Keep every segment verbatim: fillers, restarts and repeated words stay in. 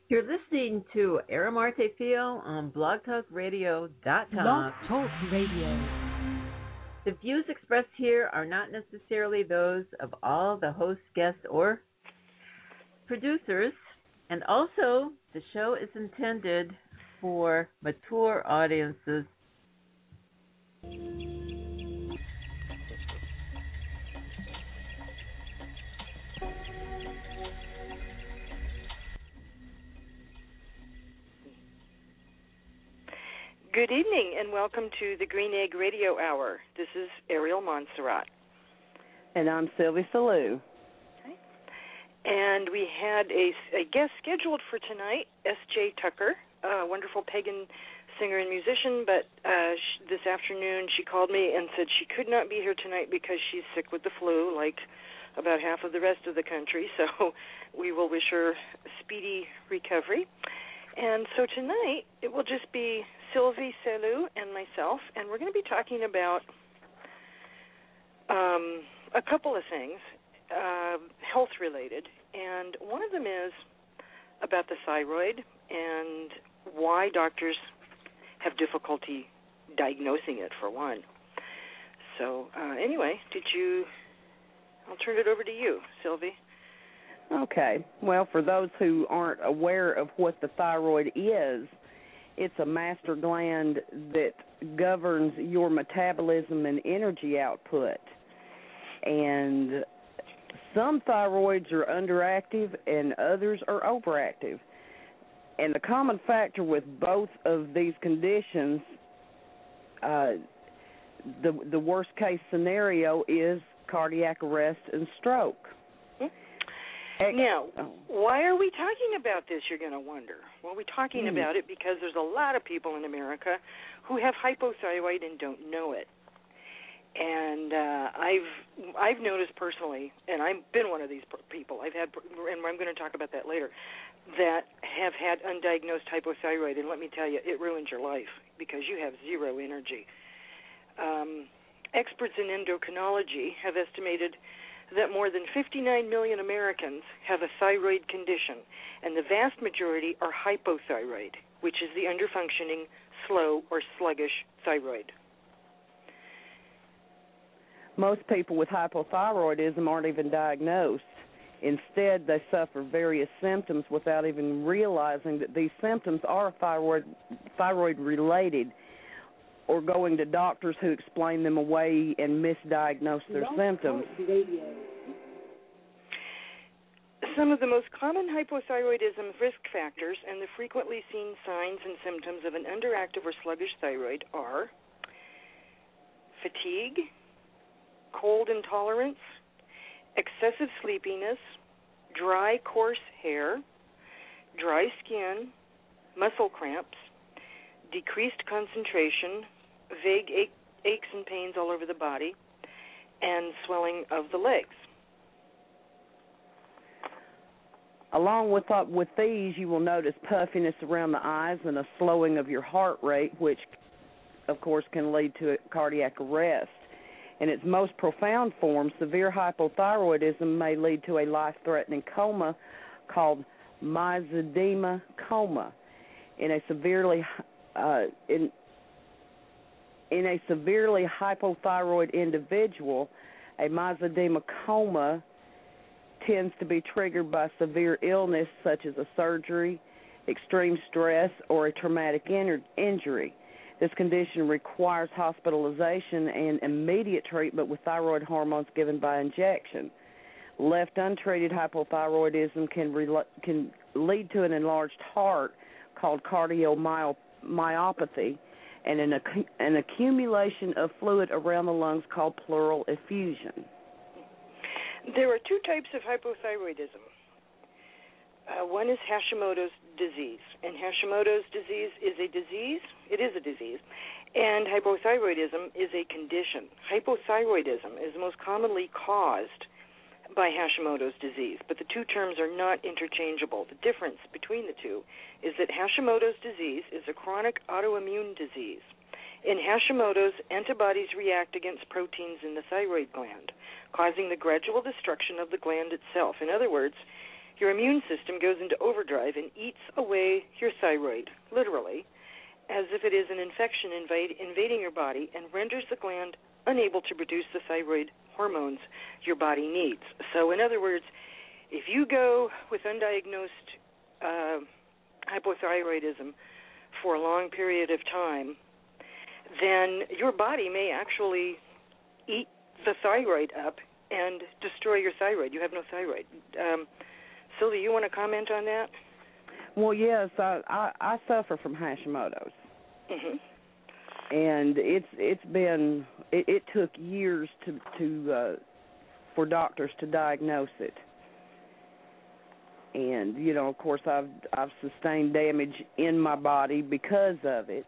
You're listening to Aramarte Feel on blog talk radio dot Blog com. Talk Radio. The views expressed here are not necessarily those of all the hosts, guests, or producers, and also the show is intended for mature audiences. Good evening and welcome to the Green Egg Radio Hour. This is Ariel Montserrat. And I'm Sylvie Salou. Okay. And we had a, a guest scheduled for tonight, S J Tucker, a wonderful pagan singer and musician, but uh, sh- this afternoon she called me and said she could not be here tonight because she's sick with the flu, like about half of the rest of the country, so we will wish her a speedy recovery. And so tonight it will just be Sylvie Salou and myself, and we're going to be talking about um, a couple of things, uh, health-related, and one of them is about the thyroid and why doctors have difficulty diagnosing it, for one. So uh, anyway, did you, I'll turn it over to you, Sylvie. Okay. Well, for those who aren't aware of what the thyroid is, it's a master gland that governs your metabolism and energy output. And some thyroids are underactive and others are overactive. And the common factor with both of these conditions, uh, the the worst case scenario is cardiac arrest and stroke. Now, why are we talking about this, you're going to wonder? Well, we're talking mm. about it because there's a lot of people in America who have hypothyroid and don't know it. And uh, I've I've noticed personally, and I've been one of these people, I've had, and I'm going to talk about that later, that have had undiagnosed hypothyroid, and let me tell you, it ruins your life because you have zero energy. Um, experts in endocrinology have estimated that more than fifty-nine million Americans have a thyroid condition, and the vast majority are hypothyroid, which is the underfunctioning, slow, or sluggish thyroid. Most people with hypothyroidism aren't even diagnosed. Instead, they suffer various symptoms without even realizing that these symptoms are thyroid, thyroid-related, or going to doctors who explain them away and misdiagnose their symptoms. Some of the most common hypothyroidism risk factors and the frequently seen signs and symptoms of an underactive or sluggish thyroid are fatigue, cold intolerance, excessive sleepiness, dry, coarse hair, dry skin, muscle cramps, decreased concentration, vague ache, aches and pains all over the body, and swelling of the legs. Along with uh, with these, you will notice puffiness around the eyes and a slowing of your heart rate, which, of course, can lead to cardiac arrest. In its most profound form, severe hypothyroidism may lead to a life-threatening coma called myxedema coma. In a severely uh, in in a severely hypothyroid individual, a myxedema coma tends to be triggered by severe illness such as a surgery, extreme stress, or a traumatic in- injury. This condition requires hospitalization and immediate treatment with thyroid hormones given by injection. Left untreated, hypothyroidism can, re- can lead to an enlarged heart called cardiomyopathy and an, ac- an accumulation of fluid around the lungs called pleural effusion. There are two types of hypothyroidism. Uh, one is Hashimoto's disease, and Hashimoto's disease is a disease, it is a disease, and hypothyroidism is a condition. Hypothyroidism is most commonly caused by Hashimoto's disease, but the two terms are not interchangeable. The difference between the two is that Hashimoto's disease is a chronic autoimmune disease. In Hashimoto's, antibodies react against proteins in the thyroid gland, causing the gradual destruction of the gland itself. In other words, your immune system goes into overdrive and eats away your thyroid, literally, as if it is an infection invade, invading your body and renders the gland unable to produce the thyroid hormones your body needs. So in other words, if you go with undiagnosed uh, hypothyroidism for a long period of time, then your body may actually eat the thyroid up and destroy your thyroid. You have no thyroid. Um, Sylvia, you want to comment on that? Well, yes, I, I, I suffer from Hashimoto's. Mm-hmm. And it's it's been it, it took years to to uh, for doctors to diagnose it. And you know, of course, I've I've sustained damage in my body because of it.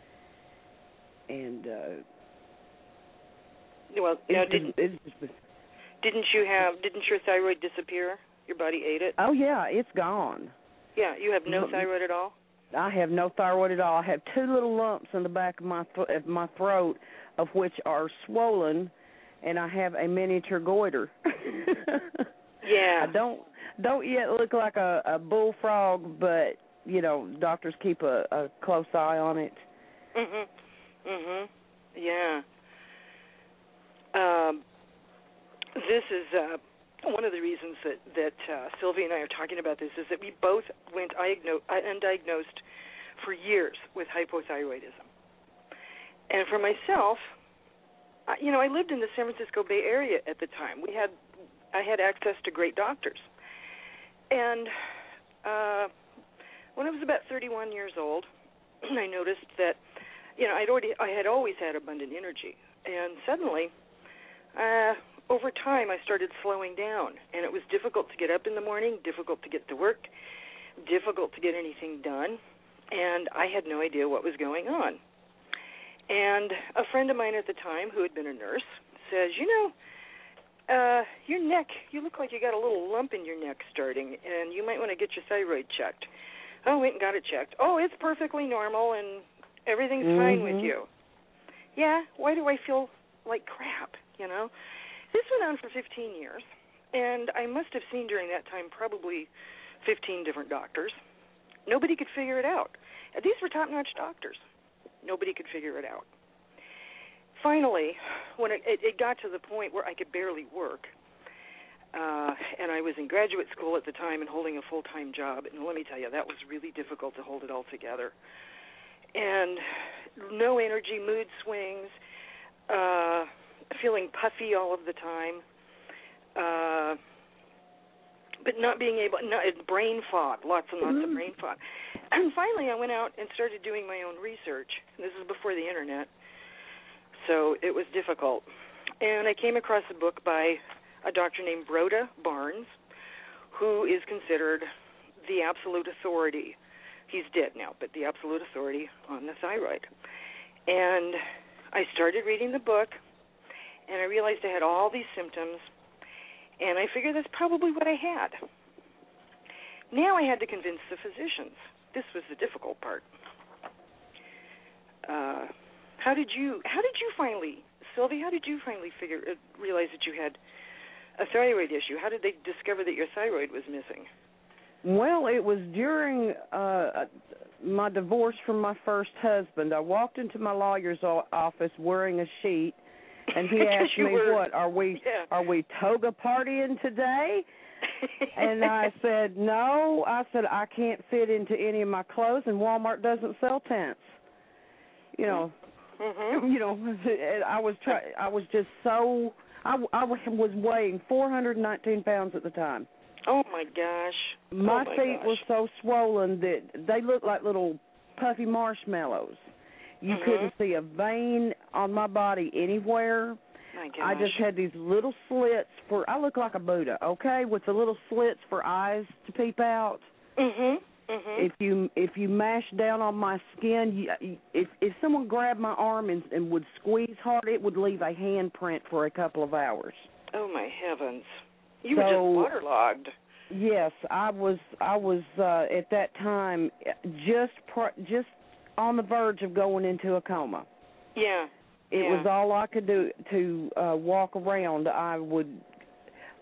And uh, well, now, didn't it's just, didn't you have didn't your thyroid disappear? Your body ate it? Oh yeah, it's gone. Yeah, you have no thyroid at all? I have no thyroid at all. I have two little lumps in the back of my th- of my throat, of which are swollen, and I have a miniature goiter. Yeah. I don't don't yet look like a, a bullfrog, but you know, doctors keep a, a close eye on it. Mhm. Mhm. Yeah. Um, this is uh, one of the reasons that that uh, Sylvia and I are talking about this is that we both went undiagnosed for years with hypothyroidism. And for myself, I, you know, I lived in the San Francisco Bay Area at the time. We had I had access to great doctors. And uh, when I was about thirty-one years old, I noticed that, you know, I'd already I had always had abundant energy, and suddenly, uh, over time, I started slowing down, and it was difficult to get up in the morning, difficult to get to work, difficult to get anything done, and I had no idea what was going on. And a friend of mine at the time, who had been a nurse, says, you know, uh, your neck, you look like you got a little lump in your neck starting, and you might want to get your thyroid checked. I went and got it checked. Oh, it's perfectly normal, and everything's mm-hmm. fine with you. Yeah, why do I feel like crap, you know? This went on for fifteen years, and I must have seen during that time probably fifteen different doctors. Nobody could figure it out. These were top-notch doctors. Nobody could figure it out. Finally, when it, it, it got to the point where I could barely work, uh, and I was in graduate school at the time and holding a full-time job, and let me tell you, that was really difficult to hold it all together. And no energy, mood swings, uh, feeling puffy all of the time, uh, but not being able, not, brain fog, lots and lots mm-hmm. of brain fog. And finally I went out and started doing my own research. This is before the internet, so it was difficult. And I came across a book by a doctor named Broda Barnes, who is considered the absolute authority. He's dead now, but the absolute authority on the thyroid. And I started reading the book, and I realized I had all these symptoms, and I figured that's probably what I had. Now I had to convince the physicians. This was the difficult part. Uh, how did you? How did you finally, Sylvie? How did you finally figure uh, realize that you had a thyroid issue? How did they discover that your thyroid was missing? Well, it was during uh, my divorce from my first husband. I walked into my lawyer's office wearing a sheet. And he asked me, were, "What are we? Yeah. Are we toga partying today?" And I said, "No." I said, "I can't fit into any of my clothes, and Walmart doesn't sell tents." You know, mm-hmm. you know. I was try. I was just so. I, I was weighing four hundred nineteen pounds at the time. Oh my gosh! My oh my feet gosh. were so swollen that they looked like little puffy marshmallows. You mm-hmm. couldn't see a vein on my body anywhere. My gosh. I just had these little slits for, I look like a Buddha, okay, with the little slits for eyes to peep out. Mhm. Mhm. If you if you mash down on my skin, you, if if someone grabbed my arm and, and would squeeze hard, it would leave a handprint for a couple of hours. Oh my heavens! You so, were just waterlogged. Yes, I was. I was uh, at that time just pr- just. on the verge of going into a coma. Yeah. It yeah. was all I could do to uh, walk around. I would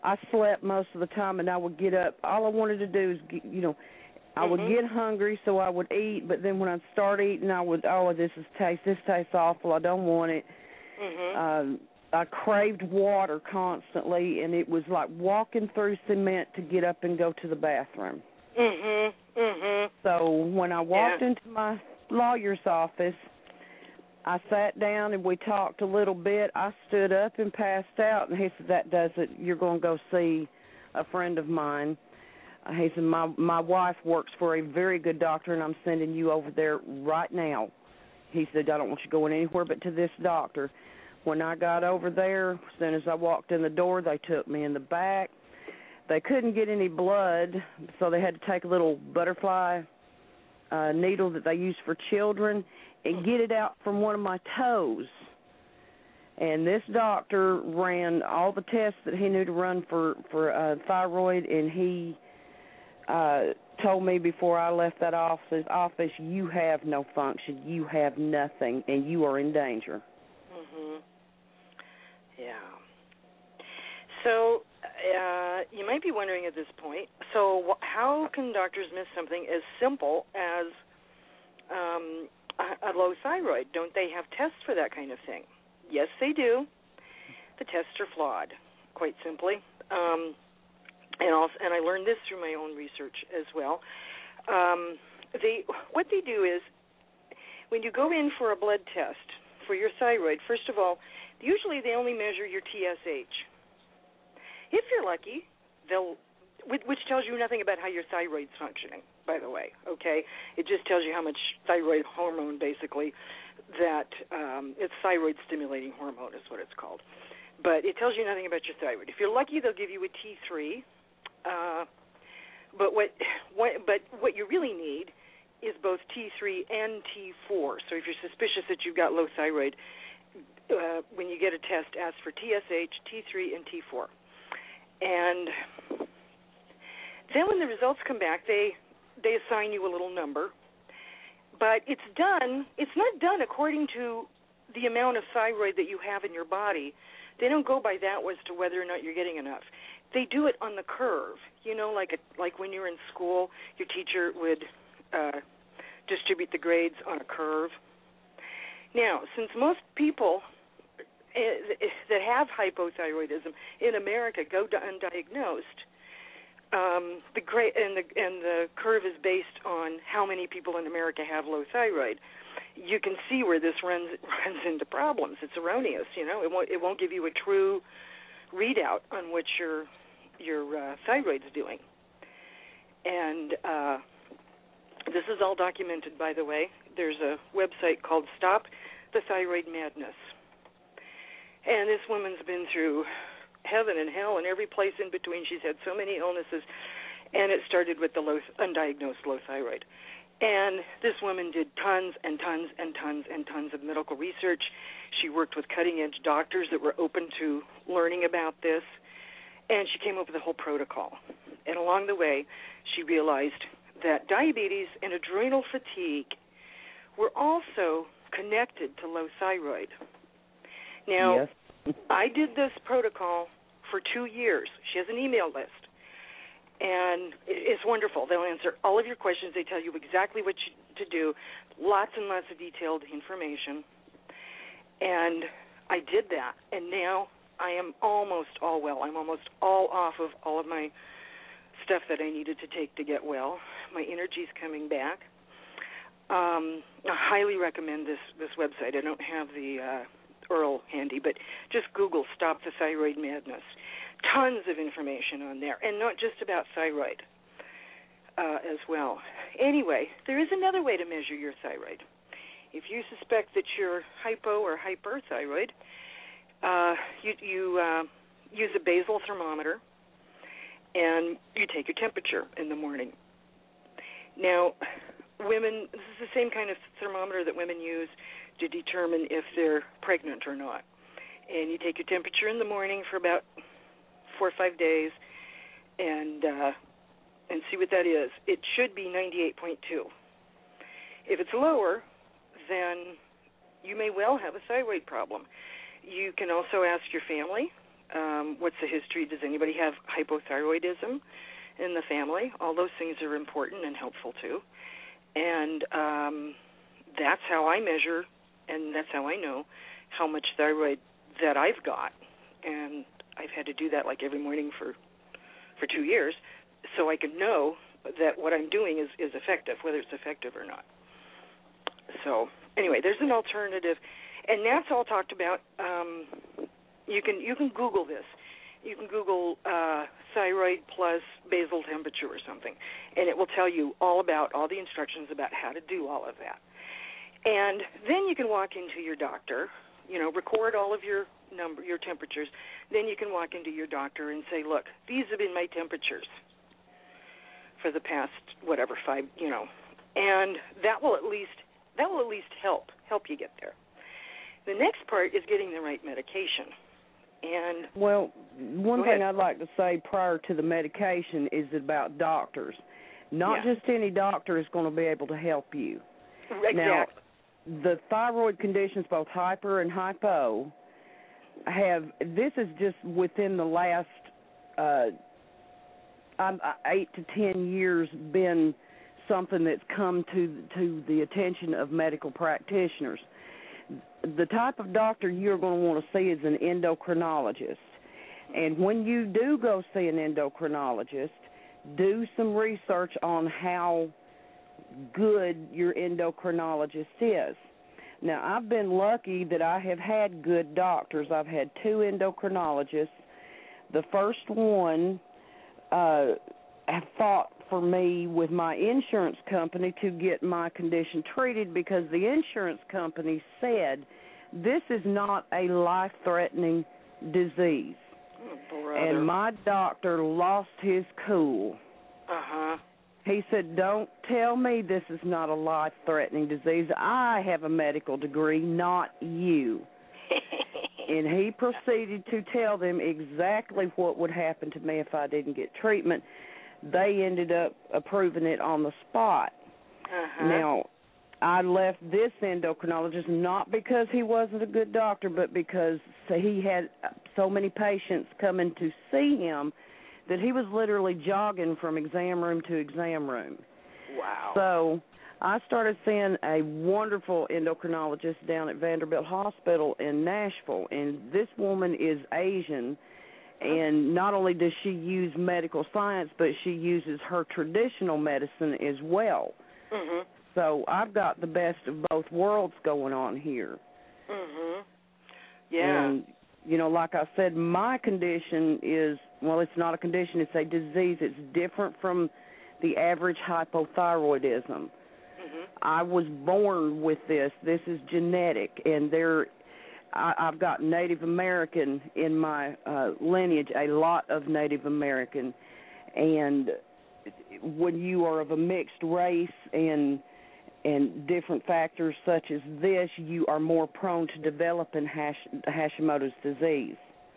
I slept most of the time, and I would get up. All I wanted to do is, get, you know, I would mm-hmm. get hungry, so I would eat. But then when I'd start eating, I would, oh, this is taste. This tastes awful. I don't want it. Mm-hmm. Um, I craved water constantly, and it was like walking through cement to get up and go to the bathroom. Mhm. Mhm. So when I walked yeah. into my lawyer's office, I sat down and we talked a little bit. I stood up and passed out, and he said, "That does it. You're going to go see a friend of mine." Uh, he said, "My my wife works for a very good doctor, and I'm sending you over there right now." He said, "I don't want you going anywhere but to this doctor." When I got over there, as soon as I walked in the door, they took me in the back. They couldn't get any blood, so they had to take a little butterfly uh, needle that they use for children and get it out from one of my toes. And this doctor ran all the tests that he knew to run for, for uh, thyroid, and he uh, told me before I left that office, office, you have no function, you have nothing, and you are in danger. Mhm. Yeah. So uh, you might be wondering at this point, so how can doctors miss something as simple as um, a, a low thyroid? Don't they have tests for that kind of thing? Yes, they do. The tests are flawed, quite simply. Um, and also, and I learned this through my own research as well. Um, they what they do is when you go in for a blood test for your thyroid, first of all, usually they only measure your T S H. If you're lucky, they'll, which tells you nothing about how your thyroid's functioning, by the way, okay? It just tells you how much thyroid hormone, basically, that um, it's thyroid-stimulating hormone is what it's called. But it tells you nothing about your thyroid. If you're lucky, they'll give you a T three. Uh, but what, what, but what you really need is both T three and T four. So if you're suspicious that you've got low thyroid, uh, when you get a test, ask for T S H, T three, and T four. And then when the results come back, they they assign you a little number. But it's done, it's not done according to the amount of thyroid that you have in your body. They don't go by that as to whether or not you're getting enough. They do it on the curve. You know, like a, like when you're in school, your teacher would uh, distribute the grades on a curve. Now, since most people that have hypothyroidism in America go undiagnosed, um, the gra- and the and the curve is based on how many people in America have low thyroid. You can see where this runs runs into problems. It's erroneous, you know. It won't it won't give you a true readout on what your your uh, thyroid's doing. And uh, this is all documented, by the way. There's a website called Stop the Thyroid Madness. And this woman's been through heaven and hell and every place in between. She's had so many illnesses, and it started with the low, undiagnosed low thyroid. And this woman did tons and tons and tons and tons of medical research. She worked with cutting-edge doctors that were open to learning about this, and she came up with a whole protocol. And along the way, she realized that diabetes and adrenal fatigue were also connected to low thyroid. Now, yes. I did this protocol for two years. She has an email list, and it's wonderful. They'll answer all of your questions. They tell you exactly what you, to do, lots and lots of detailed information. And I did that, and now I am almost all well. I'm almost all off of all of my stuff that I needed to take to get well. My energy's coming back. Um, I highly recommend this, this website. I don't have the uh, U R L handy, but just Google Stop the Thyroid Madness. Tons of information on there, and not just about thyroid uh, as well. Anyway, there is another way to measure your thyroid. If you suspect that you're hypo or hyperthyroid, uh, you, you uh, use a basal thermometer, and you take your temperature in the morning. Now, women, this is the same kind of thermometer that women use to determine if they're pregnant or not. And you take your temperature in the morning for about four or five days and uh, and see what that is. It should be ninety-eight point two. If it's lower, then you may well have a thyroid problem. You can also ask your family. Um, what's the history? Does anybody have hypothyroidism in the family? All those things are important and helpful too. And um, that's how I measure, and that's how I know how much thyroid that I've got. And I've had to do that like every morning for for two years, so I can know that what I'm doing is, is effective, whether it's effective or not. So anyway, there's an alternative, and that's all talked about. Um, you can you can Google this. You can Google uh, thyroid plus basal temperature or something, and it will tell you all about all the instructions about how to do all of that. And then you can walk into your doctor, you know, record all of your number, your temperatures. Then you can walk into your doctor and say, look, these have been my temperatures for the past whatever five, you know, and that will at least that will at least help help you get there. The next part is getting the right medication. And well, one thing I'd like to say prior to the medication is about doctors. Not yeah. just any doctor is going to be able to help you. Exactly. Now, the thyroid conditions, both hyper and hypo, have, this is just within the last uh, eight to ten years been something that's come to to the attention of medical practitioners. The type of doctor you're going to want to see is an endocrinologist. And when you do go see an endocrinologist, do some research on how good your endocrinologist is. Now, I've been lucky that I have had good doctors. I've had two endocrinologists. The first one uh, fought for me with my insurance company to get my condition treated because the insurance company said this is not a life-threatening disease. Oh, and my doctor lost his cool. Uh-huh. He said, don't tell me this is not a life-threatening disease. I have a medical degree, not you. And he proceeded to tell them exactly what would happen to me if I didn't get treatment. They ended up approving it on the spot. Uh-huh. Now, I left this endocrinologist not because he wasn't a good doctor, but because he had so many patients coming to see him that he was literally jogging from exam room to exam room. Wow. So I started seeing a wonderful endocrinologist down at Vanderbilt Hospital in Nashville, and this woman is Asian, and not only does she use medical science, but she uses her traditional medicine as well. Mm-hmm. So I've got the best of both worlds going on here. Mm-hmm. Yeah. And, you know, like I said, my condition is, well, it's not a condition, it's a disease. It's different from the average hypothyroidism. Mm-hmm. I was born with this. This is genetic, and there, I, I've got Native American in my uh, lineage, a lot of Native American. And when you are of a mixed race and and different factors such as this, you are more prone to developing Hash, Hashimoto's disease.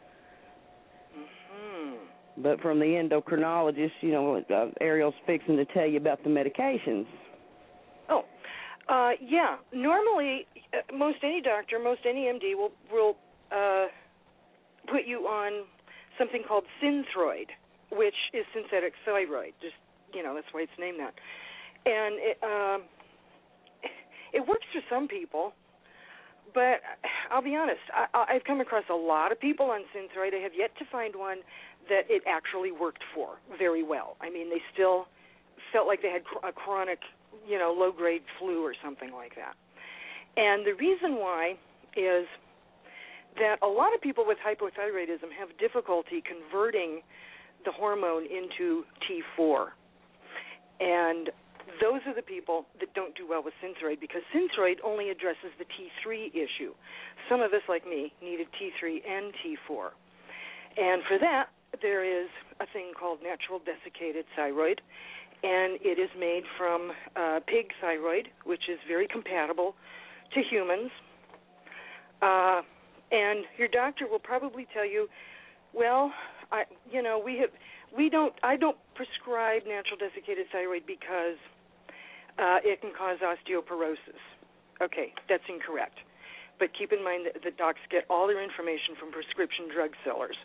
Mm-hmm. But from the endocrinologist, you know, uh, Ariel's fixing to tell you about the medications. Oh, uh, yeah. Normally, uh, most any doctor, most any M D will will uh, put you on something called Synthroid, which is synthetic thyroid. Just, you know, that's why it's named that. And it, um, it works for some people, but I'll be honest, I, I've come across a lot of people on Synthroid. I have yet to find one that it actually worked for very well. I mean, they still felt like they had a chronic, you know, low-grade flu or something like that. And the reason why is that a lot of people with hypothyroidism have difficulty converting the hormone into T four. And those are the people that don't do well with Synthroid because Synthroid only addresses the T three issue. Some of us, like me, needed T three and T four. And for that, there is a thing called natural desiccated thyroid, and it is made from uh, pig thyroid, which is very compatible to humans. Uh, and your doctor will probably tell you, well, I, you know, we have, we don't, I don't prescribe natural desiccated thyroid because uh, it can cause osteoporosis. Okay, that's incorrect. But keep in mind that the docs get all their information from prescription drug sellers.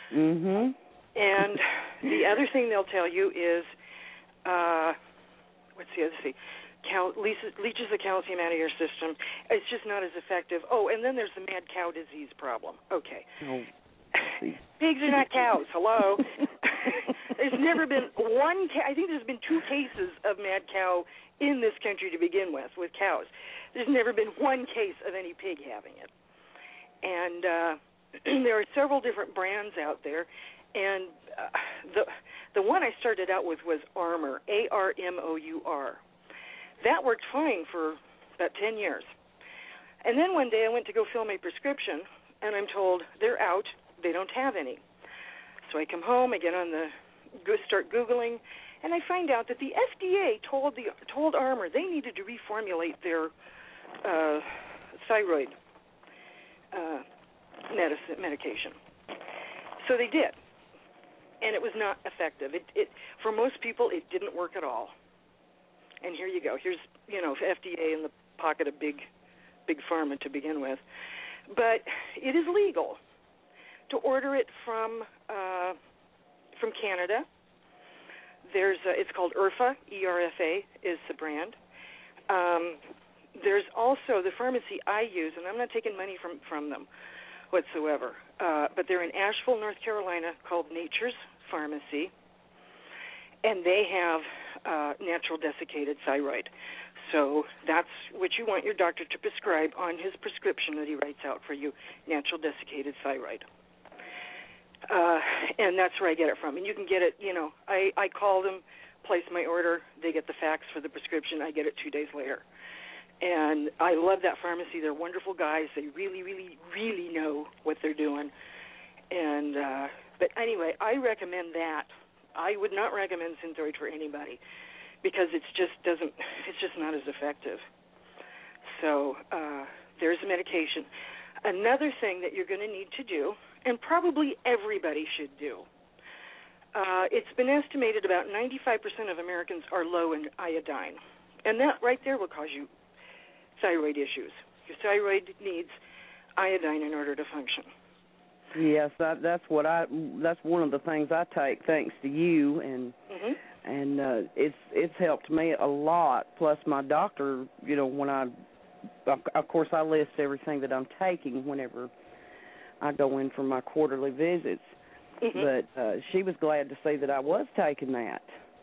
Mhm. And the other thing they'll tell you is, uh, what's the other thing? Cal- leaches, leaches the calcium out of your system. It's just not as effective. Oh, and then there's the mad cow disease problem. Okay. Oh, pigs are not cows. Hello. There's never been one. Ca- I think there's been two cases of mad cow in this country to begin with, with cows. There's never been one case of any pig having it. And uh, there are several different brands out there. And uh, the the one I started out with was Armour, A R M O U R. That worked fine for about ten years. And then one day I went to go fill my prescription, and I'm told they're out. They don't have any. So I come home, I get on the, go start Googling, and I find out that the F D A told the told Armour they needed to reformulate their uh, thyroid uh, medicine, medication. So they did, and it was not effective. It, it for most people, it didn't work at all. And here you go. Here's, you know, F D A in the pocket of big, big pharma to begin with. But it is legal to order it from uh, from Canada. There's a, it's called E R F A, E R F A is the brand. Um, there's also the pharmacy I use, and I'm not taking money from, from them whatsoever, uh, but they're in Asheville, North Carolina, called Nature's Pharmacy, and they have uh, natural desiccated thyroid. So that's what you want your doctor to prescribe on his prescription that he writes out for you, natural desiccated thyroid. Uh, and that's where I get it from. And you can get it, you know, I, I call them, place my order, they get the fax for the prescription, I get it two days later. And I love that pharmacy. They're wonderful guys. They really, really, really know what they're doing. And uh, but anyway, I recommend that. I would not recommend Synthroid for anybody because it's just doesn't. It's just not as effective. So uh, there's a medication. Another thing that you're going to need to do, and probably everybody should do. Uh, it's been estimated about ninety-five percent of Americans are low in iodine, and that right there will cause you thyroid issues. Your thyroid needs iodine in order to function. Yes, that, that's what I. That's one of the things I take, thanks to you, and mm-hmm. and uh, it's it's helped me a lot. Plus, my doctor, you know, when I, of course, I list everything that I'm taking whenever I go in for my quarterly visits. Mm-hmm. But uh, she was glad to see that I was taking that.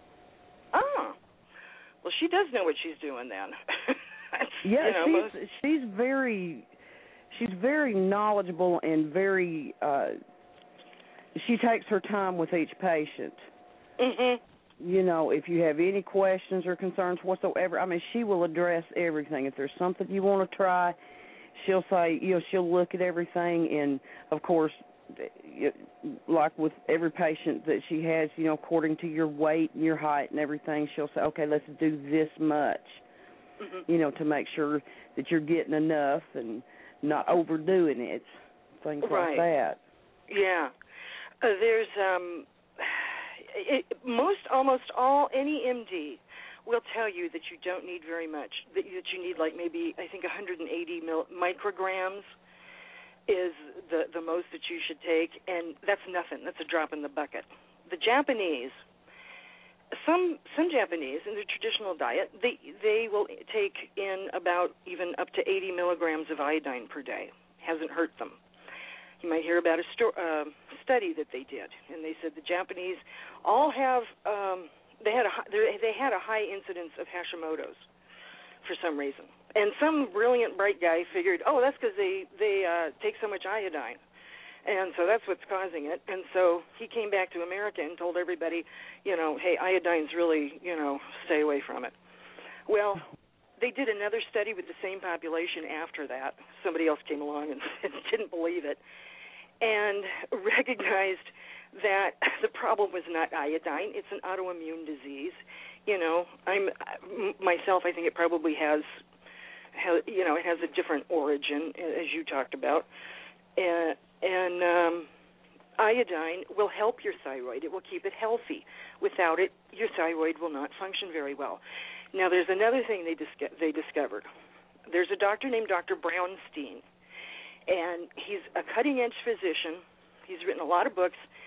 Oh, well, she does know what she's doing then. Yeah, you know, she's most... she's very she's very knowledgeable and very. Uh, she takes her time with each patient. Mhm. You know, if you have any questions or concerns whatsoever, I mean, she will address everything. If there's something you want to try, she'll say, you know, she'll look at everything, and of course, like with every patient that she has, you know, according to your weight and your height and everything, she'll say, okay, let's do this much. Mm-hmm. You know, to make sure that you're getting enough and not overdoing it, things right. like that. Yeah. Uh, there's um, it, most, almost all, any M D will tell you that you don't need very much, that you, that you need like maybe, I think, one hundred eighty mil, micrograms is the, the most that you should take, and that's nothing. That's a drop in the bucket. The Japanese... Some some Japanese in their traditional diet, they they will take in about even up to eighty milligrams of iodine per day. Hasn't hurt them. You might hear about a sto- uh, study that they did, and they said the Japanese all have um, they had a they had a high incidence of Hashimoto's for some reason, and some brilliant bright guy figured, oh, that's because they they uh, take so much iodine. And so that's what's causing it. And so he came back to America and told everybody, you know, hey, iodine's really, you know, stay away from it. Well, they did another study with the same population after that. Somebody else came along and didn't believe it and recognized that the problem was not iodine. It's an autoimmune disease. You know, I'm myself, I think it probably has, has you know, it has a different origin, as you talked about. And And um, iodine will help your thyroid. It will keep it healthy. Without it, your thyroid will not function very well. Now, there's another thing they dis- they discovered. There's a doctor named Doctor Brownstein, and he's a cutting-edge physician. He's written a lot of books.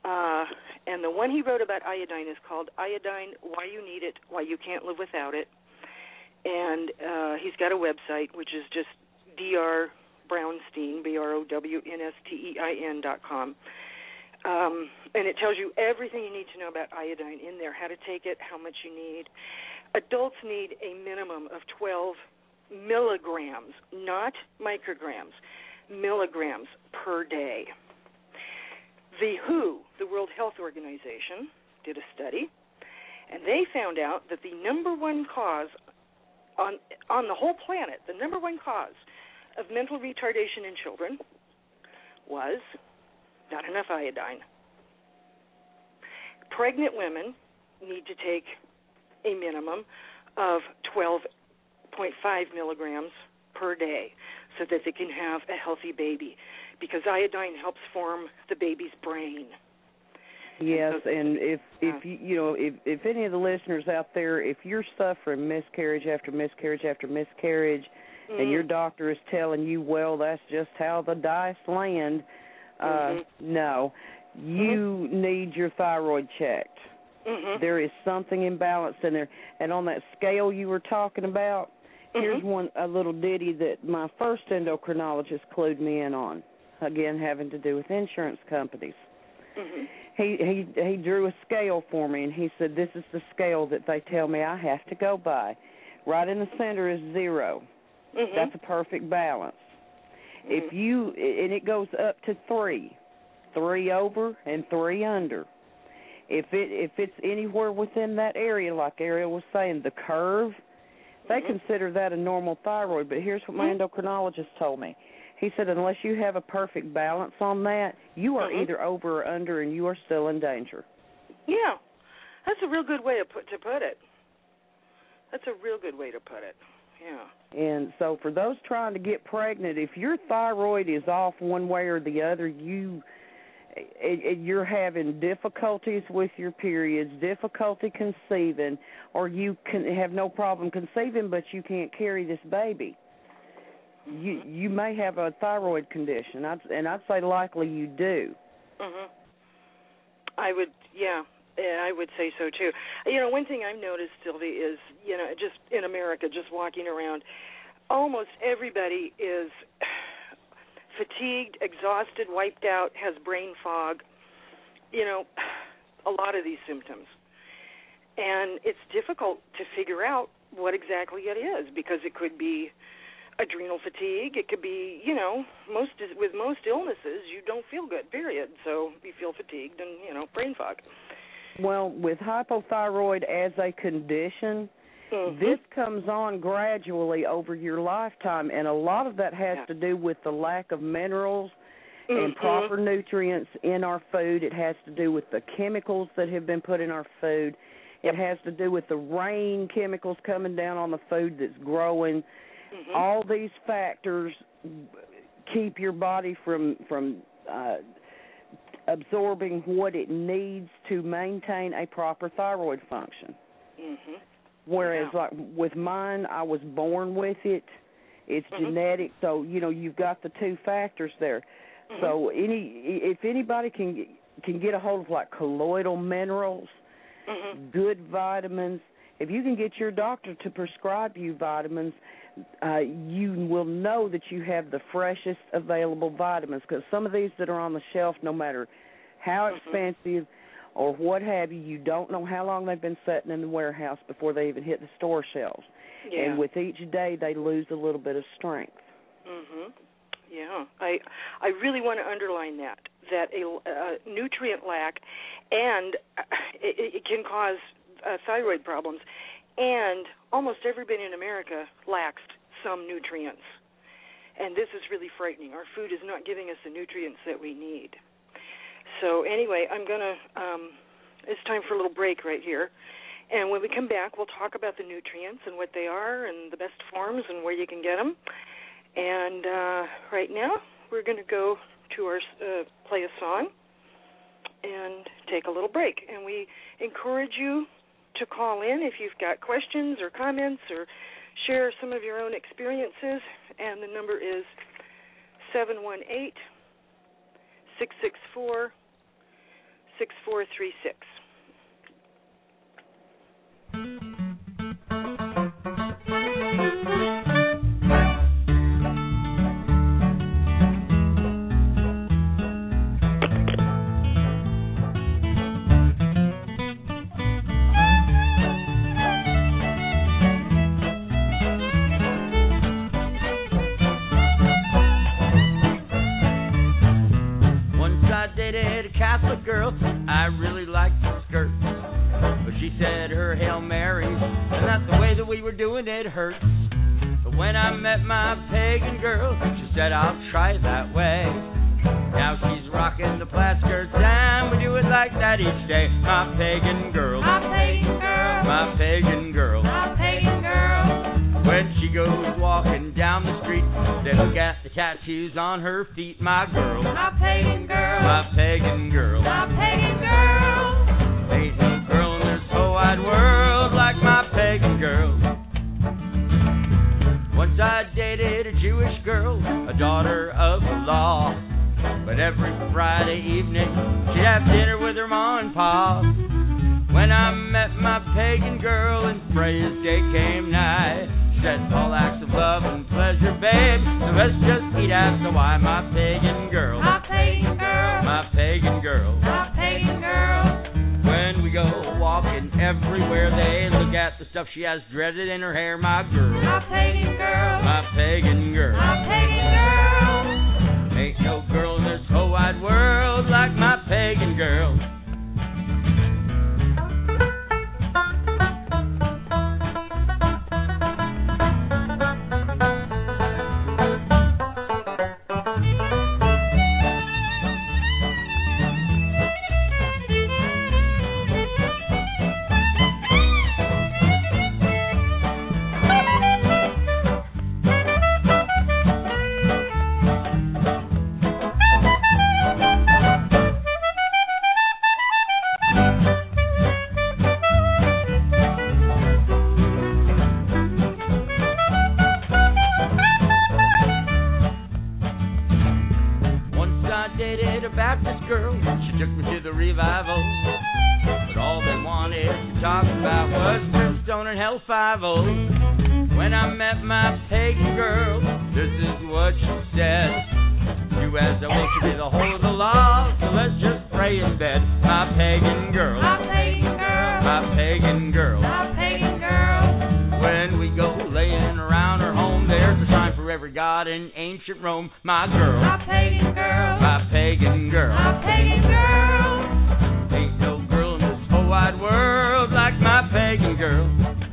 Uh, and the one he wrote about iodine is called Iodine, Why You Need It, Why You Can't Live Without It. And uh, he's got a website, which is just D R Brownstein, B R O W N S T E I N dot com. Um, and it tells you everything you need to know about iodine in there, how to take it, how much you need. Adults need a minimum of twelve milligrams, not micrograms, milligrams per day. The W H O, the World Health Organization, did a study, and they found out that the number one cause on on the whole planet, the number one cause of mental retardation in children was not enough iodine. Pregnant women need to take a minimum of twelve point five milligrams per day so that they can have a healthy baby, because iodine helps form the baby's brain. Yes, and if if you you know if if any of the listeners out there, if you're suffering miscarriage after miscarriage after miscarriage, mm-hmm. and your doctor is telling you, well, that's just how the dice land, uh, mm-hmm. no, you mm-hmm. need your thyroid checked. Mm-hmm. There is something imbalanced in there, and on that scale you were talking about, mm-hmm. here's one a little ditty that my first endocrinologist clued me in on. Again, having to do with insurance companies. Mm-hmm. He, he he drew a scale for me, and he said, this is the scale that they tell me I have to go by. Right in the center is zero. Mm-hmm. That's a perfect balance. Mm-hmm. If you, and it goes up to three, three over and three under. If it if it's anywhere within that area, like Ariel was saying, the curve, they mm-hmm. consider that a normal thyroid. But here's what my mm-hmm. endocrinologist told me. He said, unless you have a perfect balance on that, you are mm-hmm. either over or under, and you are still in danger. Yeah, that's a real good way to put to put it. That's a real good way to put it. Yeah. And so for those trying to get pregnant, if your thyroid is off one way or the other, you it, it, you're having difficulties with your periods, difficulty conceiving, or you can have no problem conceiving, but you can't carry this baby. You you may have a thyroid condition, I'd, and I'd say likely you do. Mhm. I would, yeah, yeah, I would say so too. You know, one thing I've noticed, Sylvie, is you know, just in America, just walking around, almost everybody is fatigued, exhausted, wiped out, has brain fog. You know, a lot of these symptoms, and it's difficult to figure out what exactly it is, because it could be adrenal fatigue. It could be, you know, most with most illnesses, you don't feel good, period. So you feel fatigued and, you know, brain fog. Well, with hypothyroid as a condition, mm-hmm. this comes on gradually over your lifetime, and a lot of that has yeah. to do with the lack of minerals mm-hmm. and proper nutrients in our food. It has to do with the chemicals that have been put in our food. It has to do with the rain chemicals coming down on the food that's growing. Mm-hmm. All these factors keep your body from from uh, absorbing what it needs to maintain a proper thyroid function. Mm-hmm. Whereas, yeah. like with mine, I was born with it. It's mm-hmm. genetic, so you know you've got the two factors there. Mm-hmm. So any if anybody can can get a hold of like colloidal minerals, mm-hmm. good vitamins. If you can get your doctor to prescribe you vitamins, uh, you will know that you have the freshest available vitamins, because some of these that are on the shelf, no matter how expensive or what have you, you don't know how long they've been sitting in the warehouse before they even hit the store shelves. Yeah. And with each day, they lose a little bit of strength. Mm-hmm. Yeah, I I really want to underline that, that a, a nutrient lack, and it, it can cause uh, thyroid problems. And almost everybody in America lacks some nutrients. And this is really frightening. Our food is not giving us the nutrients that we need. So anyway, I'm going to, um, it's time for a little break right here. And when we come back, we'll talk about the nutrients and what they are and the best forms and where you can get them. And uh, right now, we're going to go to our, uh, play a song and take a little break. And we encourage you to call in if you've got questions or comments or share some of your own experiences, and the number is seven one eight, six six four, six four three six. Girl, I really liked her skirts, but she said her Hail Marys, and that's the way that we were doing it hurts. But when I met my pagan girl, she said I'll try it that way. Now she's rocking the plaid skirts, and we do it like that each day. My pagan girl, my pagan girl, my pagan girl, my pagan girl. When she goes walking down the street, they look at the tattoos on her feet. My girl, my pagan girl, my pagan girl, my pagan girl. Ain't no girl in this whole wide world like my pagan girl. Once I dated a Jewish girl, a daughter of the law. But every Friday evening, she'd have dinner with her ma and pa. When I met my pagan girl and Freya's day came nigh, said all acts of love and pleasure, babe, the rest just eat after. Why, my pagan girl, my pagan girl, my pagan girl, my pagan girl. When we go walking everywhere, they look at the stuff she has dreaded in her hair. My girl, my pagan girl, my pagan girl, my pagan girl. Ain't no girl in this whole wide world like my pagan girl. When I met my pagan girl, this is what she said. You as I wish to be the whole of the law, so let's just pray in bed. My pagan girl, my pagan girl, my pagan girl, my pagan girl. When we go laying around her home, there's a shrine for every god in ancient Rome. My girl, my pagan girl, my pagan girl, my pagan girl. Ain't no girl in this whole wide world like my pagan girl.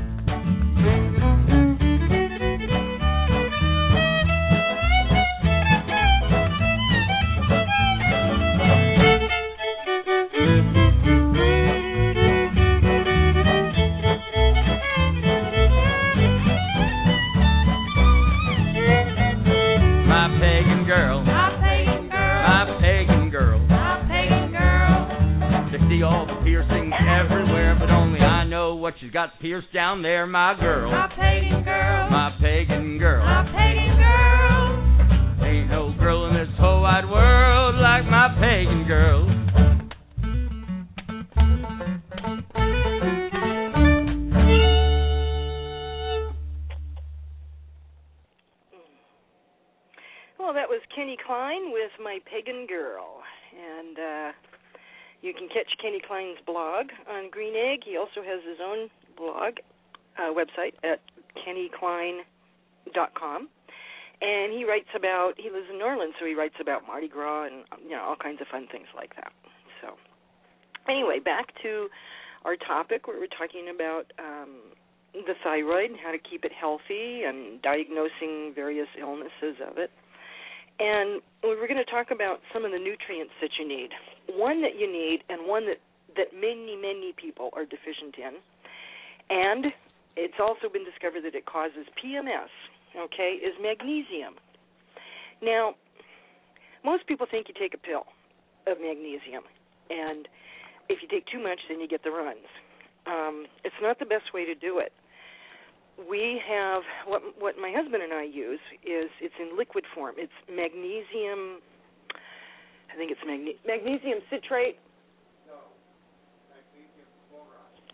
All the piercings everywhere, but only I know what she's got pierced down there. My girl, my pagan girl, my pagan girl, my pagan girl. Ain't no girl in this whole wide world like my pagan girl. Well, that was Kenny Klein with My Pagan Girl, and uh you can catch Kenny Klein's blog on Green Egg. He also has his own blog uh, website at kenny klein dot com. And he writes about, he lives in New Orleans, so he writes about Mardi Gras and, you know, all kinds of fun things like that. So anyway, back to our topic where we're talking about um, the thyroid and how to keep it healthy and diagnosing various illnesses of it. And we're going to talk about some of the nutrients that you need. One that you need and one that, that many, many people are deficient in. And it's also been discovered that it causes P M S, okay, is magnesium. Now, most people think you take a pill of magnesium. And if you take too much, then you get the runs. Um, it's not the best way to do it. We have, what what my husband and I use is, it's in liquid form. It's magnesium, I think it's magne- magnesium citrate. No.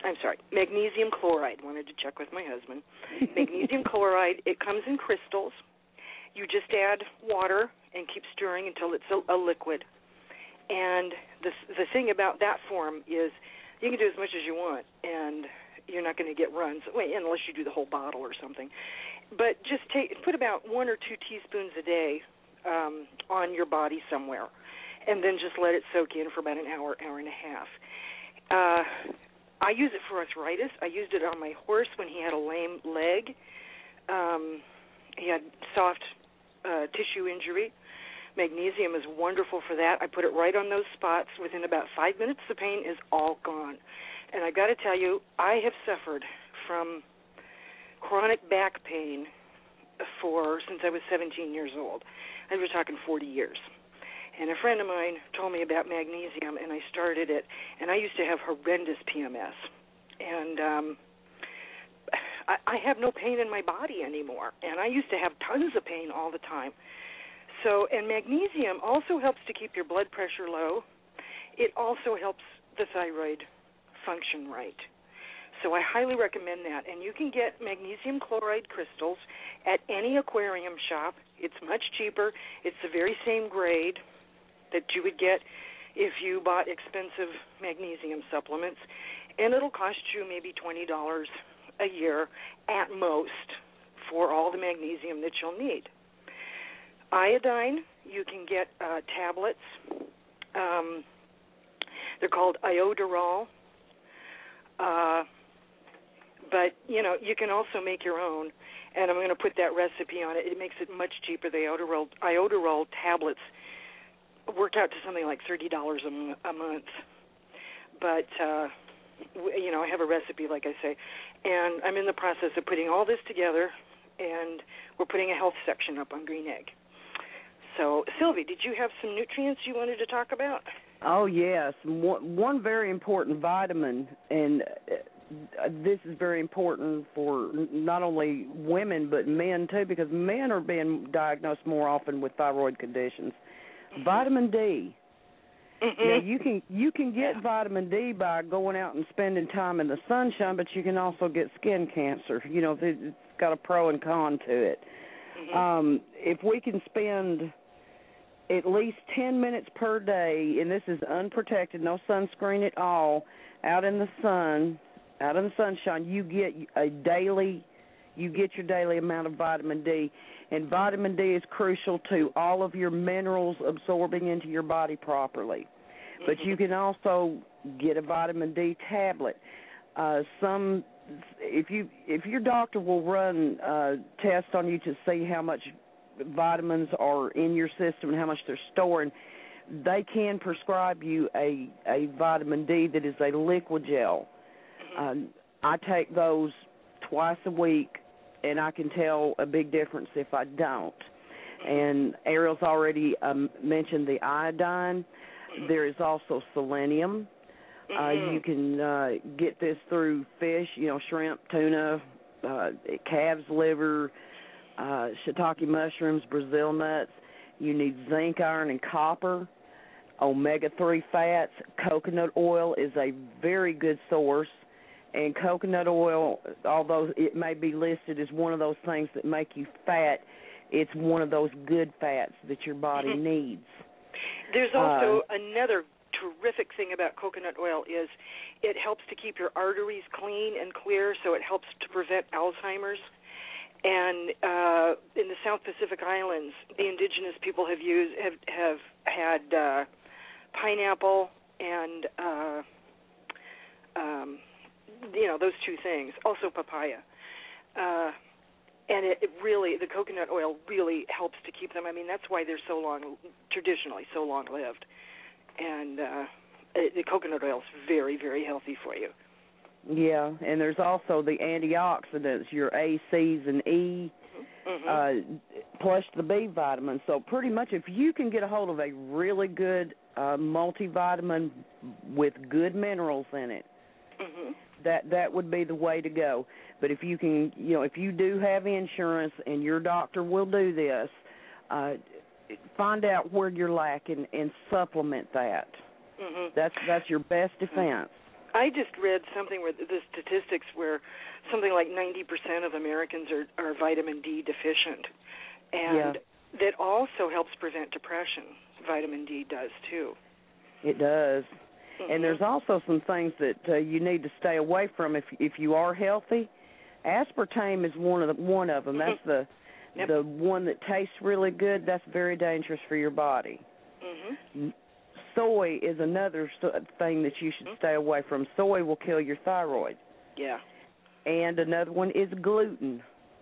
I'm sorry, magnesium chloride. Wanted to check with my husband. Magnesium chloride, it comes in crystals. You just add water and keep stirring until it's a, a liquid. And the the thing about that form is you can do as much as you want, and you're not going to get runs, unless you do the whole bottle or something. But just take put about one or two teaspoons a day um, on your body somewhere, and then just let it soak in for about an hour, hour and a half. Uh, I use it for arthritis. I used it on my horse when he had a lame leg. Um, he had soft uh, tissue injury. Magnesium is wonderful for that. I put it right on those spots. Within about five minutes, the pain is all gone. And I got to tell you, I have suffered from chronic back pain for since I was seventeen years old. I was talking forty years. And a friend of mine told me about magnesium, and I started it. And I used to have horrendous P M S. And um, I, I have no pain in my body anymore. And I used to have tons of pain all the time. So, and magnesium also helps to keep your blood pressure low. It also helps the thyroid function right. So I highly recommend that. And you can get magnesium chloride crystals at any aquarium shop. It's much cheaper. It's the very same grade that you would get if you bought expensive magnesium supplements. And it'll cost you maybe twenty dollars a year at most for all the magnesium that you'll need. Iodine, you can get uh, tablets. Um, they're called iodoral. Uh, but, you know, you can also make your own. And I'm going to put that recipe on it. It makes it much cheaper. The iodoral, iodoral tablets work out to something like thirty dollars a, m- a month. But, uh, w- you know, I have a recipe, like I say. And I'm in the process of putting all this together, and we're putting a health section up on Green Egg. So, Sylvie, did you have some nutrients you wanted to talk about? Oh, yes. One, one very important vitamin, and uh, this is very important for not only women but men, too, because men are being diagnosed more often with thyroid conditions. Mm-hmm. Vitamin D. Mm-hmm. Now, you can, you can get yeah. vitamin D by going out and spending time in the sunshine, but you can also get skin cancer. You know, it's got a pro and con to it. Mm-hmm. Um, if we can spend at least ten minutes per day, and this is unprotected, no sunscreen at all, out in the sun, out in the sunshine, you get a daily, you get your daily amount of vitamin D. And vitamin D is crucial to all of your minerals absorbing into your body properly. But you can also get a vitamin D tablet. Uh, some, if you if your doctor will run uh, tests on you to see how much vitamins are in your system and how much they're storing, they can prescribe you a, a vitamin D that is a liquid gel. Uh, I take those twice a week, and I can tell a big difference if I don't. And Ariel's already um, mentioned the iodine. There is also selenium. Uh, you can uh, get this through fish, you know, shrimp, tuna, uh, calf's liver, uh, shiitake mushrooms, Brazil nuts. You need zinc, iron, and copper, omega three fats. Coconut oil is a very good source. And coconut oil, although it may be listed as one of those things that make you fat, it's one of those good fats that your body mm-hmm. needs. There's also uh, another terrific thing about coconut oil is it helps to keep your arteries clean and clear, so it helps to prevent Alzheimer's. And uh, in the South Pacific Islands, the indigenous people have used have have had uh, pineapple and uh, um, you know those two things. Also papaya, uh, and it, it really the coconut oil really helps to keep them. I mean that's why they're so long traditionally so long lived. And uh, it, the coconut oil is very very healthy for you. Yeah, and there's also the antioxidants, your A, C's, and E, mm-hmm. uh, plus the B vitamins. So pretty much if you can get a hold of a really good uh, multivitamin with good minerals in it, mm-hmm. that that would be the way to go. But if you can, you know, if you do have insurance and your doctor will do this, uh, find out where you're lacking and supplement that. Mm-hmm. That's that's your best defense. I just read something where the statistics where something like ninety percent of Americans are, are vitamin D deficient, and yeah. that also helps prevent depression. Vitamin D does too. It does. Mm-hmm. And there's also some things that uh, you need to stay away from if if you are healthy. Aspartame is one of the, one of them. That's the yep. the one that tastes really good. That's very dangerous for your body. Mm-hmm. Soy is another thing that you should stay away from. Soy will kill your thyroid. Yeah. And another one is gluten.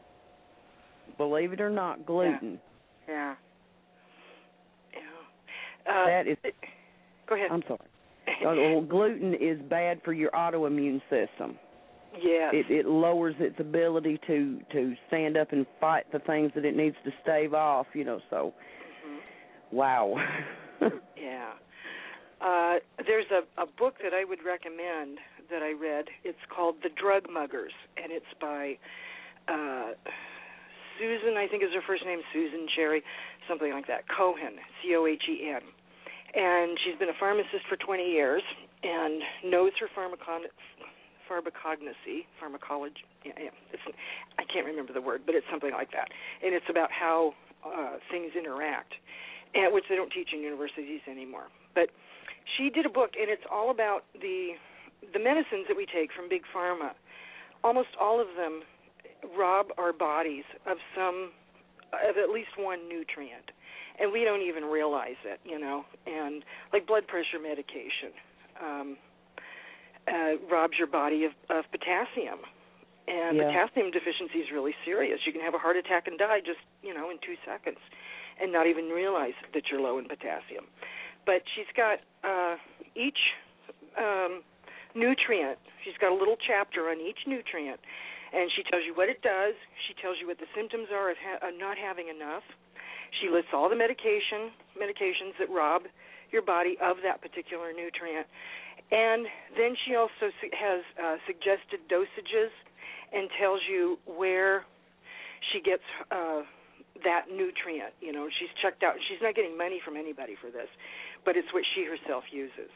Believe it or not, gluten. Yeah. Yeah. yeah. Uh, that is. Go ahead. I'm sorry. Well, gluten is bad for your autoimmune system. Yes. It, it lowers its ability to, to stand up and fight the things that it needs to stave off, you know, so, mm-hmm. wow. yeah. Uh, there's a, a book that I would recommend that I read. It's called The Drug Muggers, and it's by uh, Susan, I think is her first name, Susan Cherry, something like that, Cohen, C O H E N. And she's been a pharmacist for twenty years and knows her pharmacon- pharmacognosy, pharmacology, yeah, yeah, it's, I can't remember the word, but it's something like that. And it's about how uh, things interact, and which they don't teach in universities anymore. But she did a book, and it's all about the the medicines that we take from Big Pharma. Almost all of them rob our bodies of some, of at least one nutrient. And we don't even realize it, you know. And like blood pressure medication um, uh, robs your body of, of potassium. And yeah. potassium deficiency is really serious. You can have a heart attack and die just, you know, in two seconds and not even realize that you're low in potassium. But she's got uh, each um, nutrient, she's got a little chapter on each nutrient. And she tells you what it does. She tells you what the symptoms are of, ha- of not having enough. She lists all the medication medications that rob your body of that particular nutrient. And then she also su- has uh, suggested dosages and tells you where she gets uh, that nutrient. You know, she's checked out. She's not getting money from anybody for this, but it's what she herself uses.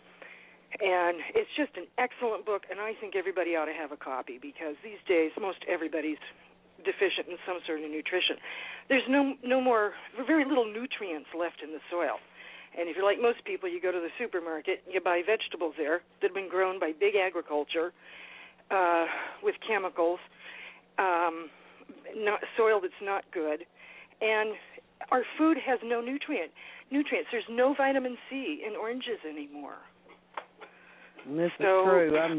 And it's just an excellent book, and I think everybody ought to have a copy because these days most everybody's deficient in some sort of nutrition. There's no no more, very little nutrients left in the soil. And if you're like most people, you go to the supermarket, you buy vegetables there that have been grown by big agriculture uh, with chemicals, um, not, soil that's not good, and our food has no nutrient nutrients. There's no vitamin C in oranges anymore. This so, is true. I'm,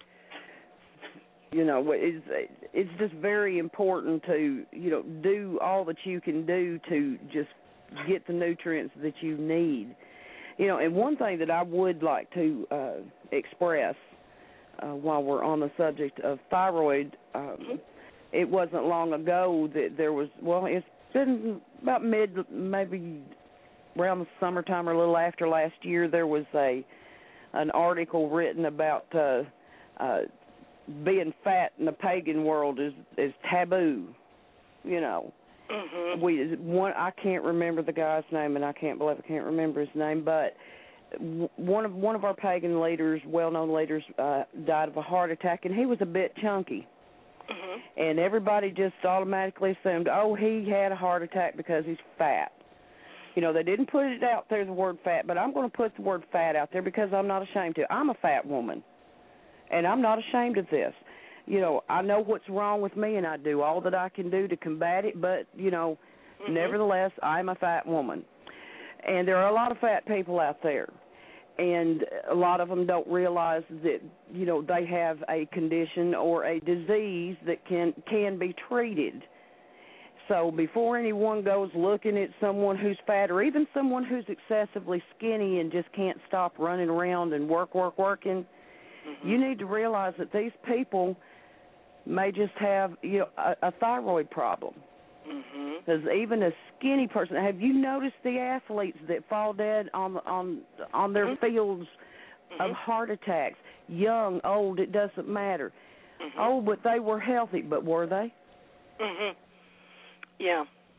you know, it's it's just very important to, you know, do all that you can do to just get the nutrients that you need. You know, and one thing that I would like to uh, express uh, while we're on the subject of thyroid, um, it wasn't long ago that there was, well, it's been about mid, maybe around the summertime or a little after last year, there was a an article written about uh, uh, being fat in the pagan world is, is taboo, you know. Mm-hmm. We one I can't remember the guy's name, and I can't believe I can't remember his name, but one of one of our pagan leaders, well-known leaders, uh, died of a heart attack, and he was a bit chunky. Mm-hmm. And everybody just automatically assumed, oh, he had a heart attack because he's fat. You know, they didn't put it out there, the word fat, but I'm going to put the word fat out there because I'm not ashamed to. I'm a fat woman, and I'm not ashamed of this. You know, I know what's wrong with me, and I do all that I can do to combat it, but, you know, mm-hmm. nevertheless, I'm a fat woman. And there are a lot of fat people out there, and a lot of them don't realize that, you know, they have a condition or a disease that can can be treated. So before anyone goes looking at someone who's fat or even someone who's excessively skinny and just can't stop running around and work, work, working, mm-hmm. you need to realize that these people may just have, you know, a, a thyroid problem. Because mm-hmm. even a skinny person, have you noticed the athletes that fall dead on on on their mm-hmm. fields mm-hmm. of heart attacks? Young, old, it doesn't matter. Mm-hmm. Oh, but they were healthy, but were they? Mm-hmm. Yeah,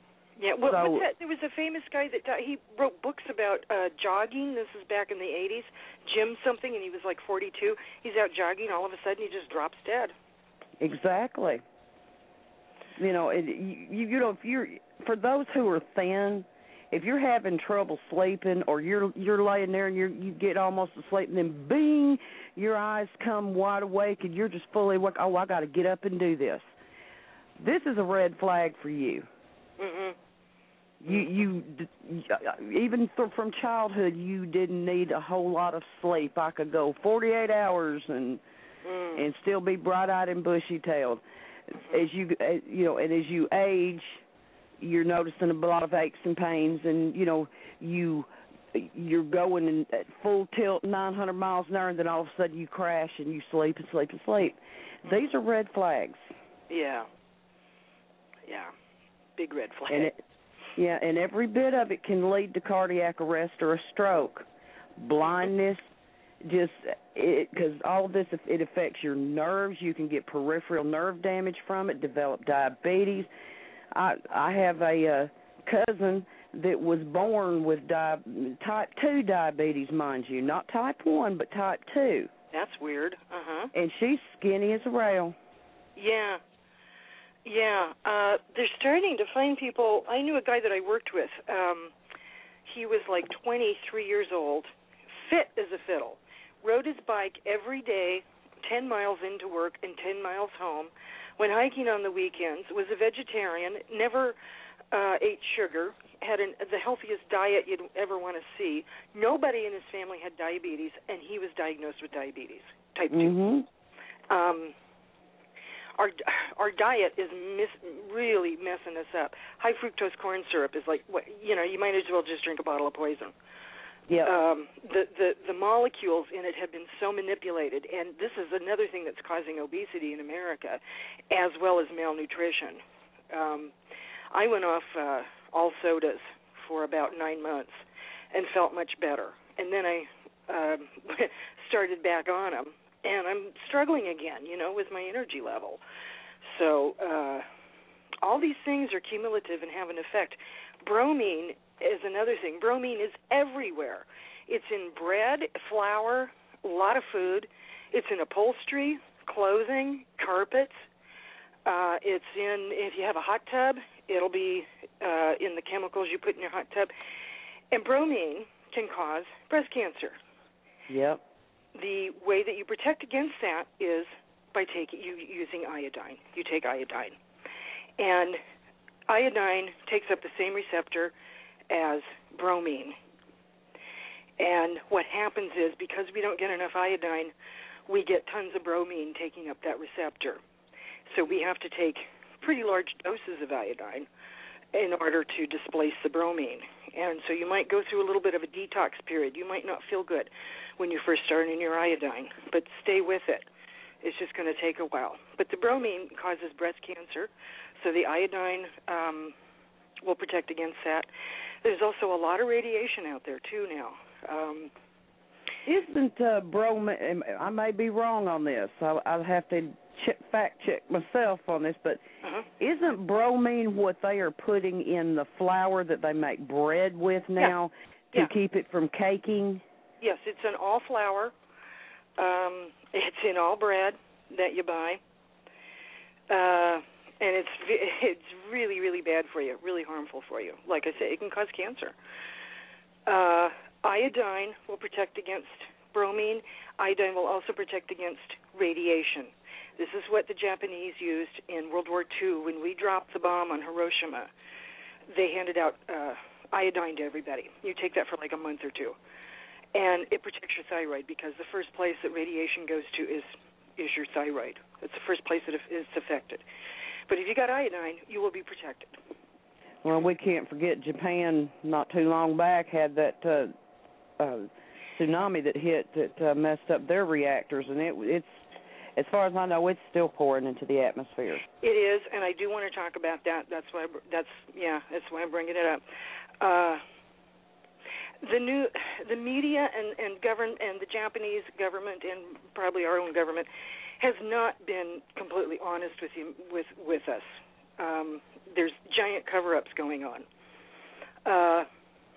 Yeah, well, so, what's that? There was a famous guy that died. He wrote books about uh, jogging. This is back in the eighties. Jim something, and he was like forty-two. He's out jogging. All of a sudden, he just drops dead. Exactly. You know, it, you, you know, if you're for those who are thin, if you're having trouble sleeping, or you're you're laying there and you you get almost asleep, and then bing, your eyes come wide awake, and you're just fully awake. Oh, I got to get up and do this. This is a red flag for you. Mhm. You, you, even from childhood, you didn't need a whole lot of sleep. I could go forty-eight hours and mm. and still be bright-eyed and bushy-tailed. As you, you know, and as you age, you're noticing a lot of aches and pains, and you know, you you're going in at full tilt, nine hundred miles an hour, and then all of a sudden you crash and you sleep and sleep and sleep. Mm. These are red flags. Yeah. Yeah. Big red flag. And it, Yeah, and every bit of it can lead to cardiac arrest or a stroke, blindness, just because all of this, it affects your nerves. You can get peripheral nerve damage from it, develop diabetes. I I have a uh, cousin that was born with di- type two diabetes, mind you, not type one, but type two. That's weird. Uh-huh. And she's skinny as a rail. Yeah. Yeah, uh, they're starting to find people. I knew a guy that I worked with. Um, he was like twenty-three years old, fit as a fiddle, rode his bike every day, ten miles into work and ten miles home, went hiking on the weekends, was a vegetarian, never uh, ate sugar, had an, the healthiest diet you'd ever want to see. Nobody in his family had diabetes, and he was diagnosed with diabetes, type two. Mm-hmm. Um Our our diet is mis, really messing us up. High fructose corn syrup is like, what, you know, you might as well just drink a bottle of poison. Yeah. Um, the, the the molecules in it have been so manipulated, and this is another thing that's causing obesity in America, as well as malnutrition. Um, I went off uh, all sodas for about nine months and felt much better, and then I uh, started back on them. And I'm struggling again, you know, with my energy level. So uh, all these things are cumulative and have an effect. Bromine is another thing. Bromine is everywhere. It's in bread, flour, a lot of food. It's in upholstery, clothing, carpets. Uh, it's in, if you have a hot tub, it'll be uh, in the chemicals you put in your hot tub. And bromine can cause breast cancer. Yep. The way that you protect against that is by taking you using iodine. You take iodine, and iodine takes up the same receptor as bromine. And what happens is, because we don't get enough iodine, we get tons of bromine taking up that receptor. So we have to take pretty large doses of iodine in order to displace the bromine. And so you might go through a little bit of a detox period. You might not feel good when you first start in your iodine, but stay with it. It's just going to take a while. But the bromine causes breast cancer, so the iodine um, will protect against that. There's also a lot of radiation out there, too, now. Um, Isn't uh, bromine, I may be wrong on this, I'll, I'll have to check, fact check myself on this, but uh-huh. Isn't bromine what they are putting in the flour that they make bread with now yeah. to yeah. keep it from caking? Yes, it's in all flour. Um, it's in all bread that you buy. Uh, and it's it's really, really bad for you, really harmful for you. Like I say, it can cause cancer. Uh, iodine will protect against bromine. Iodine will also protect against radiation. This is what the Japanese used in World War Two when we dropped the bomb on Hiroshima. They handed out uh, iodine to everybody. You take that for like a month or two. And it protects your thyroid, because the first place that radiation goes to is is your thyroid. It's the first place that it's affected. But if you got iodine, you will be protected. Well, we can't forget Japan not too long back had that uh, uh, tsunami that hit that uh, messed up their reactors, and it it's as far as I know, it's still pouring into the atmosphere. It is, and I do want to talk about that. That's why. I, that's yeah. That's why I'm bringing it up. Uh, The new, the media and and govern and the Japanese government and probably our own government has not been completely honest with you with with us. Um, there's giant cover-ups going on. Uh,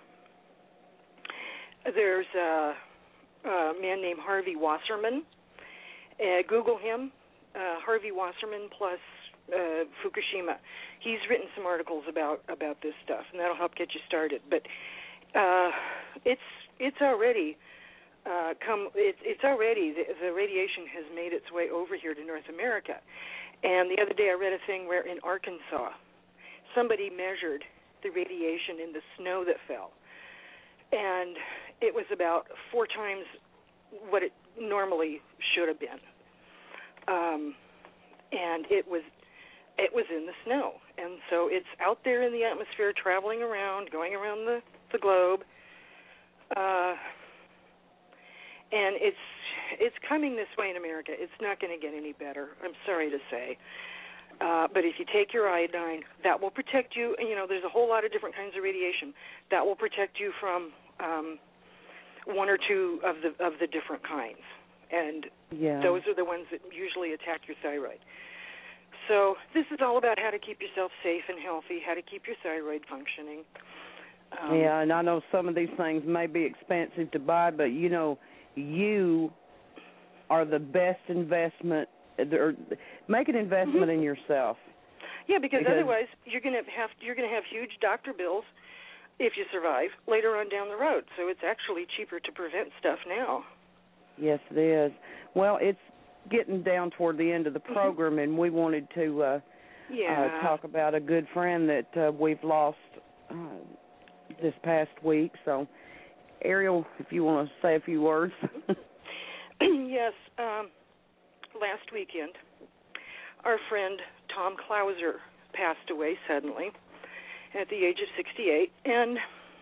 there's a, a man named Harvey Wasserman. Uh, Google him, uh, Harvey Wasserman plus uh, Fukushima. He's written some articles about, about this stuff, and that'll help get you started. But uh, it's it's already uh, come. It's it's already the, the radiation has made its way over here to North America. And the other day I read a thing where in Arkansas, somebody measured the radiation in the snow that fell, and it was about four times what it normally should have been. Um, and it was it was in the snow, and so it's out there in the atmosphere, traveling around, going around the the globe, uh, and it's it's coming this way in America. It's not going to get any better. I'm sorry to say. Uh, but if you take your iodine, that will protect you. And, you know, there's a whole lot of different kinds of radiation that will protect you from um, one or two of the of the different kinds. And yeah. those are the ones that usually attack your thyroid. So this is all about how to keep yourself safe and healthy, how to keep your thyroid functioning. Um, yeah, and I know some of these things may be expensive to buy, but, you know, you are the best investment, or make an investment mm-hmm. in yourself. Yeah, because, because otherwise you're going to have you're going to have huge doctor bills if you survive later on down the road. So it's actually cheaper to prevent stuff now. Yes, it is. Well, it's getting down toward the end of the program, mm-hmm. and we wanted to uh, yeah. uh, talk about a good friend that uh, we've lost uh, this past week. So, Ariel, if you want to say a few words. Yes. Um, last weekend, our friend Tom Clauser passed away suddenly at the age of sixty-eight, and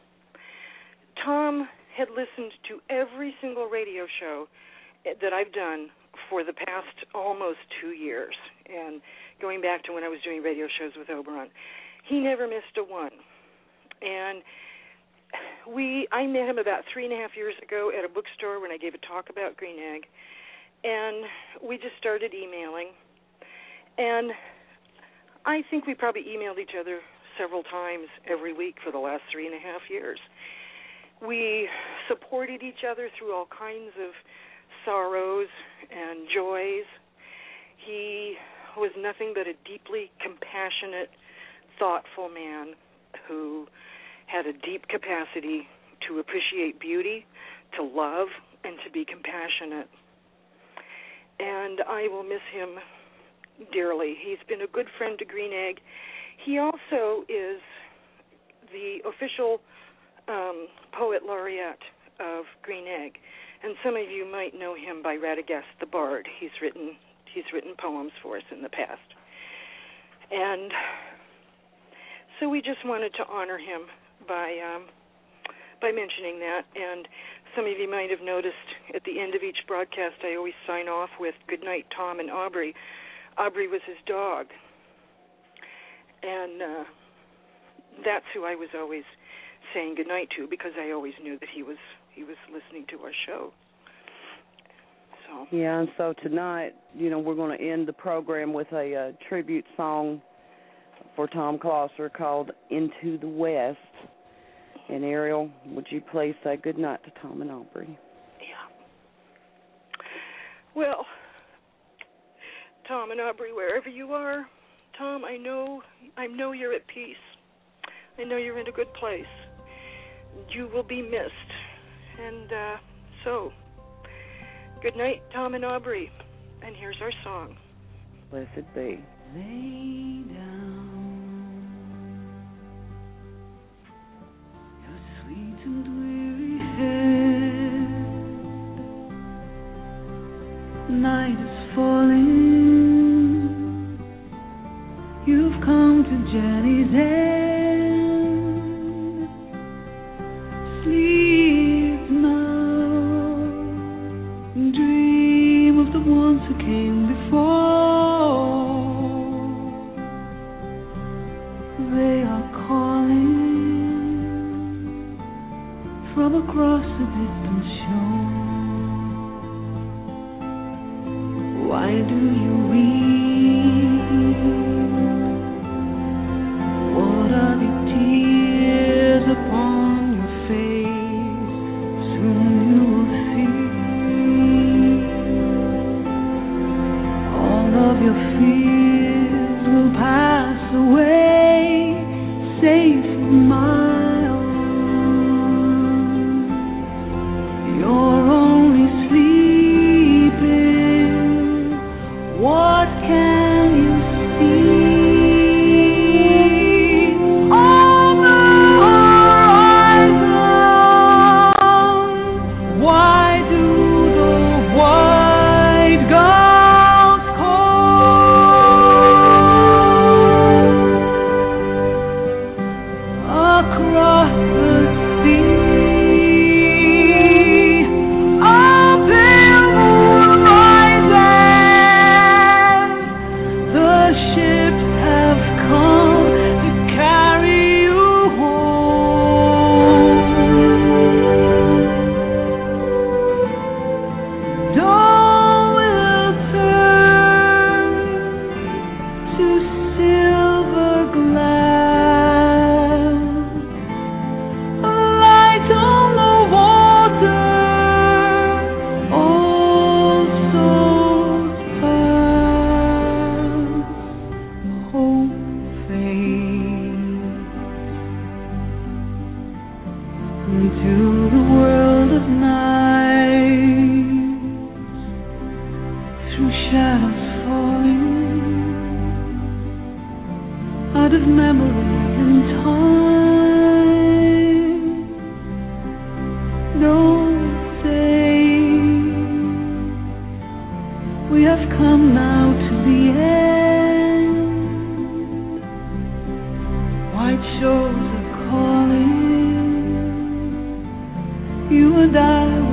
Tom had listened to every single radio show that I've done for the past almost two years, and going back to when I was doing radio shows with Oberon. He never missed a one. And we, I met him about three and a half years ago at a bookstore when I gave a talk about Green Egg, and we just started emailing. And I think we probably emailed each other several times every week for the last three and a half years. We supported each other through all kinds of sorrows and joys. He was nothing but a deeply compassionate, thoughtful man who had a deep capacity to appreciate beauty, to love, and to be compassionate. And I will miss him dearly. He's been a good friend to Green Egg. He also is the official um, poet laureate of Green Egg, and some of you might know him by Radagast the Bard. He's written he's written poems for us in the past, and so we just wanted to honor him by um, by mentioning that. And some of you might have noticed at the end of each broadcast, I always sign off with "Good night, Tom and Aubrey." Aubrey was his dog, and uh, that's who I was always saying goodnight to, because I always knew that he was he was listening to our show. So yeah, and so tonight, you know, we're going to end the program with a uh, tribute song for Tom Clauser called "Into the West." And Ariel, would you please say goodnight to Tom and Aubrey? Yeah. Well, Tom and Aubrey, wherever you are, Tom, I know I know you're at peace. I know you're in a good place. You will be missed. And uh, so, good night, Tom and Aubrey. And here's our song. Blessed be. Lay down your sweet and weary head. Night is falling. You've come to Jenny's end. Sleep now, dream of the ones who came before. They are calling from across the distant shore. Why do you weep? memories in time. Don't say we have come now to the end. White shores are calling. You and I